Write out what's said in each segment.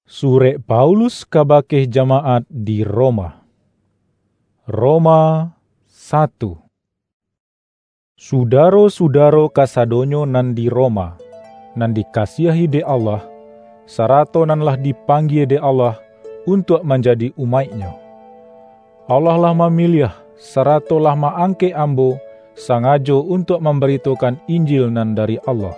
Surek Paulus kabakeh jamaat di Roma. Roma 1. Sudaro-sudaro kasadonyo nan di Roma, nan dikasihi de Allah, sarato nan lah dipanggil de Allah untuk menjadi umatnya. Allah lah memilih, sarato lah maangke ambo sangajo untuk memberitakan Injil nan dari Allah.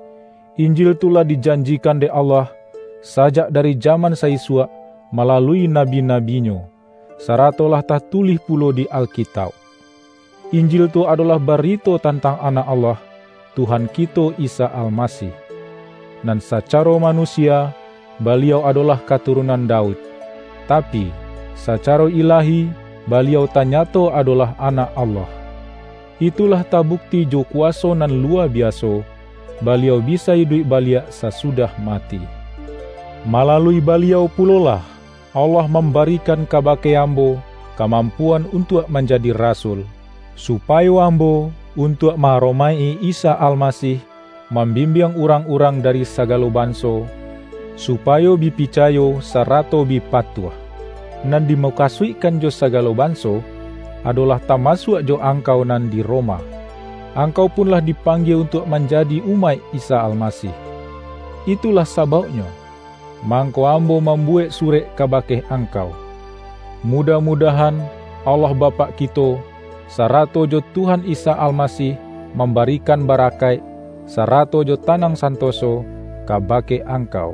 Injil itulah dijanjikan de Allah sajak dari zaman saisua melalui nabi-nabinyo, saratolah tertulis pulo di Alkitab. Injil itu adalah berita tentang anak Allah, Tuhan kita Isa Almasih. Dan secara manusia, beliau adalah keturunan Daud. Tapi, secara ilahi, beliau tanyato adalah anak Allah. Itulah tabukti jo kuasa nan luar biasa, beliau bisa hidup balik sesudah mati. Melalui beliau pulolah Allah memberikan kabake ambo kemampuan untuk menjadi rasul, supaya ambo untuk maromai Isa Almasih, membimbing orang-orang dari segala bangsa, supaya bipicayo sarato bipatuah. Nan dimukasuikan jo segala bangsa adalah termasuk jo angkau nan di Roma. Angkau punlah dipanggil untuk menjadi umat Isa Almasih. Itulah sebabnya mangko ambo membuat surat kabakeh angkau. Mudah-mudahan Allah Bapa kita sarato jo Tuhan Isa Almasih memberikan barakat sarato jo tanang santoso kabakeh angkau.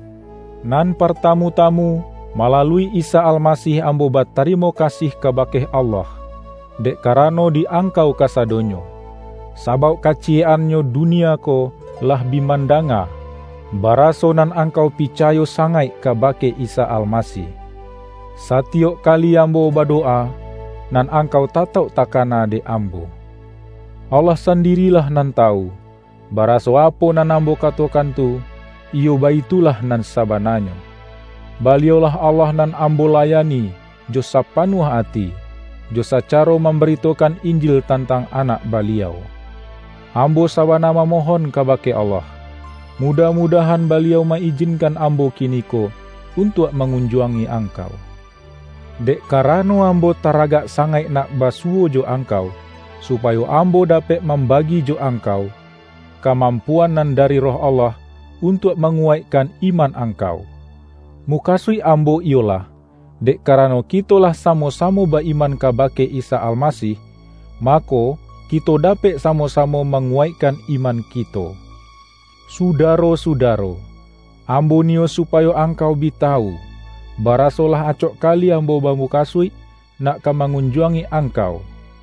Nan pertamu-tamu melalui Isa Almasih ambo berterima kasih kabakeh Allah, dek karano di angkau kasadonyo. Sabau kaciannya dunia ko lah bimandanga, baraso nan angkau picayo sangai kabake Isa Almasih. Satiok kali ambo berdoa, nan angkau tatau takana de ambo. Allah sendirilah nan tahu, baraso apa nan ambo katakan tu, iyo baitulah nan sabananya. Beliaulah Allah nan ambo layani, jo sapanuh hati, jo sacaro memberitakan Injil tentang anak beliau. Ambo sabana memohon kabake Allah, mudah-mudahan beliau mengizinkan ambo kiniko untuk mengunjungi angkau. Dek karano ambo taragak sangai nak basuo jo angkau, supaya ambo dapat membagi jo angkau kemampuan nan dari roh Allah untuk menguatkan iman angkau. Mukasui ambo iolah, dek karano kitolah samo-samo beriman kabake Isa Almasih, mako kita dapat samo-samo menguatkan iman kita. Sudaro-sudaro, ambo nio supaya angkau bitahu, barasolah acok kali ambo bambu kasui nak mengunjungi angkau.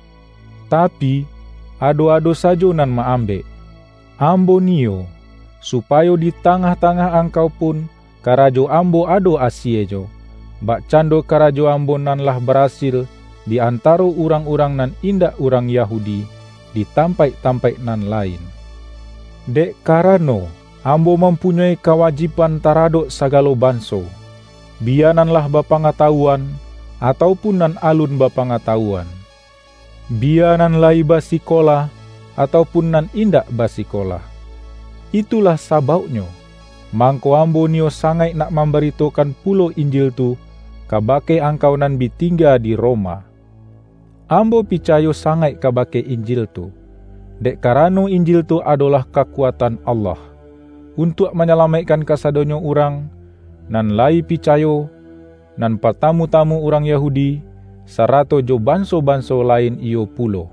Tapi, ado-ado sajo nan maambe. Ambo nio, supaya di tengah-tengah angkau pun, karajo ambo ado asiejo, bak cando karajo ambo nan lah berhasil di antara orang-orang nan indak orang Yahudi, di tampai-tampai nan lain. Dek karano ambo mempunyai kewajiban taradok segala bangsa, biananlah bapangatahuan ataupun nan alun bapangatahuan, bianan lai basikola ataupun nan indak basikola. Itulah sababnya mangko ambo nio sangai nak memberitakan pulo Injil tu kabake angkau nan bitingga di Roma. Ambo picayo sangai kabake Injil tu, dek karano Injil tu adalah kekuatan Allah untuk menyelamatkan kasadonyo orang nan lai picayo, nan pertamu-tamu orang Yahudi, sarato jo banso-banso lain iyo pulo.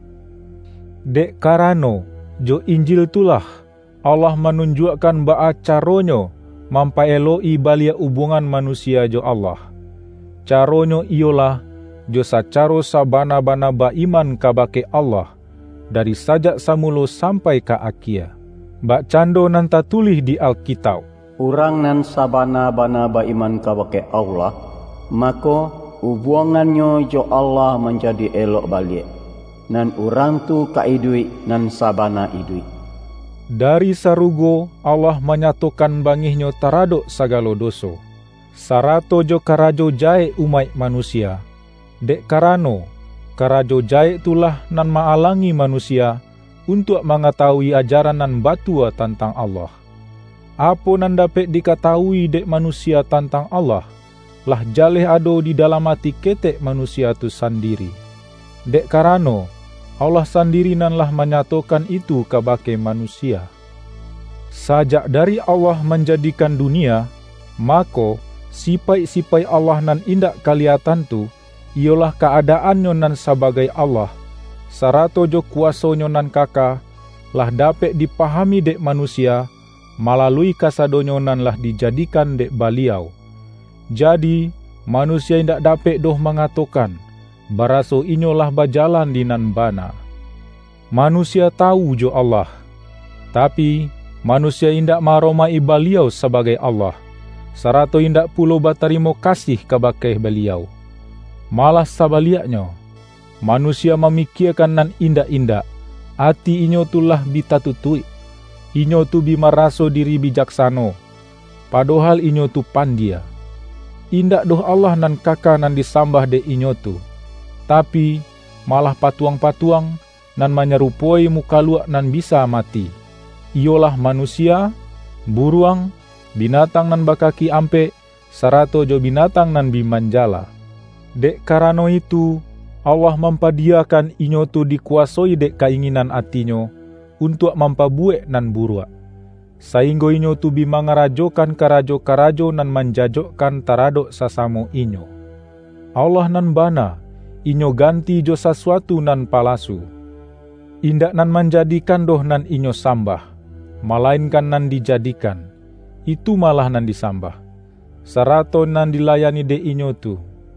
Dek karano jo Injil tulah Allah menunjukkan ba'a caronyo mampaeloi balia hubungan manusia jo Allah. Caronyo iolah jo sacaro sabana-bana baiman kabake Allah dari sajak samulo sampai ke akhir. Bak cando nan tatulih di Alkitab. Urang nan sabana-bana baiman kabake Allah, maka hubungannya jo Allah menjadi elok balik. Nan urang tu kaidui nan sabana idui. Dari sarugo Allah menyatukan bangihnya taradok segala dosa, sarato jo karajo jae umat manusia. Dek karano karajo jae itulah nan maalangi manusia untuk mengetahui ajaran nan batua tentang Allah. Apa nan dapat diketahui dek manusia tentang Allah, lah jaleh ado di dalam hati ketek manusia tu sendiri. Dek karano Allah sendiri nan lah menyatakan itu kabake manusia. Sajak dari Allah menjadikan dunia, maka sipai-sipai Allah nan indak kelihatan tu, ialah keadaannya nan sebagai Allah, sarato jo kuasonyo nan kaka, lah dapat dipahami dek manusia, melalui kasadonyo nan lah dijadikan dek baliau. Jadi, manusia indak dapat doh mengatakan, baraso inyolah berjalan di nan bana. Manusia tahu jo Allah, tapi manusia indak maromai beliau sebagai Allah, sarato indak pulo batarimo kasih kabake beliau. Malah sabaliaknya, manusia memikirkan nan indak-indak, hati inyo tulah bitatutui, inyo tu bimaraso diri bijaksano, padahal inyo tu pandia. Indak doh Allah nan kaka nan disambah de inyo tu, tapi malah patuang-patuang nan menyerupai muka luak nan bisa mati. Iolah manusia, buruang, binatang nan bakaki ampe, sarato jo binatang nan bimanjala. Dek karano itu, Allah mempadiakan inyo tu dikuasai dek keinginan atinyo untuk mempabuek nan buruak. Sehingga inyo tu bimangarajokan karajo-karajo nan menjajokkan taradok sasamo inyo. Allah nan bana, inyo ganti jo sesuatu nan palasu. Indak nan menjadikan doh nan inyo sambah, malainkan nan dijadikan, itu malah nan disambah. Sarato nan dilayani de inyo tu.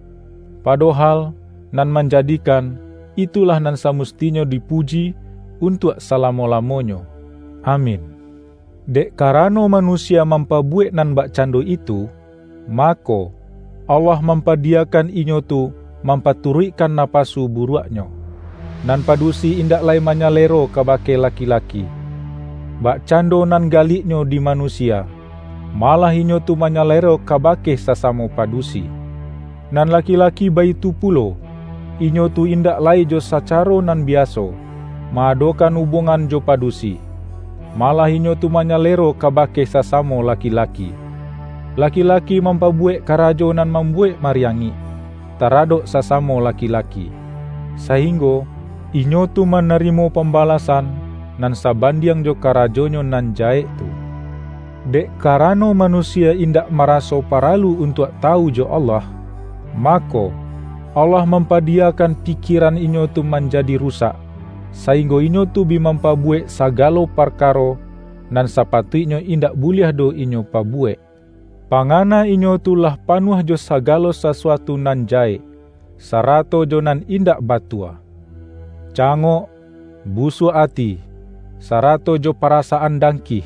Padahal nan menjadikan, itulah nan samustinyo dipuji untuk salamo-lamonyo. Amin. Dek karano manusia mempabuek nan bak cando itu, maka Allah mempadiakan inyo tu mempaturikkan napasu buruaknyo. Nan padusi indak lai manyalero kabake laki-laki. Bak cando nan galiknyo di manusia, malah inyo tu manyalero kabake sasamo padusi. Nan laki-laki baitu pulo, inyo tu indak lai jo sacaro nan biaso, maadokan hubungan jo padusi. Malah inyo tu manyalero kabake sasamo laki-laki. Laki-laki mempabuek karajo nan membuek mariangi, taradok sasamo laki-laki. Sehingga inyo tu menerimo pembalasan nan sabandiang jo karajonyo nan jaek tu. Dek karano manusia indak maraso paralu untuk tahu jo Allah, maka Allah mempadiakan pikiran inyo tu menjadi rusak, sehingga inyo tu bimampabuek sagalo perkaro nan sapatutnya indak boleh do inyo pabuek. Pangana inyo tu lah panuh jo sagalo sesuatu nan jaek, sarato jo nan indak batua. Cangok, busu hati, sarato jo perasaan dangki,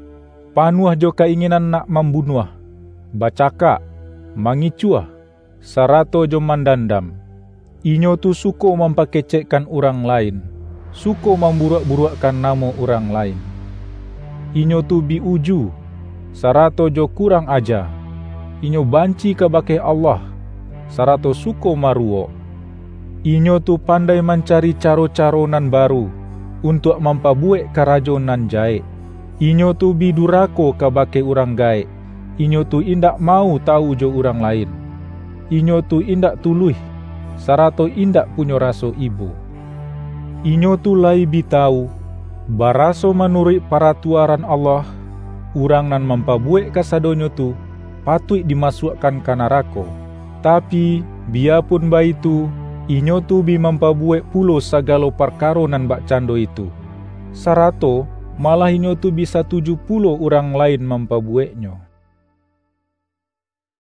panuh jo keinginan nak membunuh, bacaka, mangicua, sarato jo mandandam. Inyo tu suko mempakecekkan orang lain, suko memburuak-buruakkan nama orang lain. Inyo tu biuju, sarato jo kurang aja. Inyo banci kabake Allah, sarato suko maruo. Inyo tu pandai mencari caro-caro nan baru untuk mempabuek karajo nan jaek. Inyo tu bidurako kabake orang gaek. Inyo tu indak mau tahu jo orang lain. Inyo tu indak tuluh, sarato indak punyo raso ibu. Inyo tu lai bitau, baraso menurut peratuaran Allah, urang nan mempabuek kasadonyo tu patut dimasukkan ke neraka. Tapi biarpun baitu, inyo tu bi mempabuek pulo sagalo perkaro nan bak cando itu. Sarato malah inyo tu bisa 70 orang lain mempabueknyo.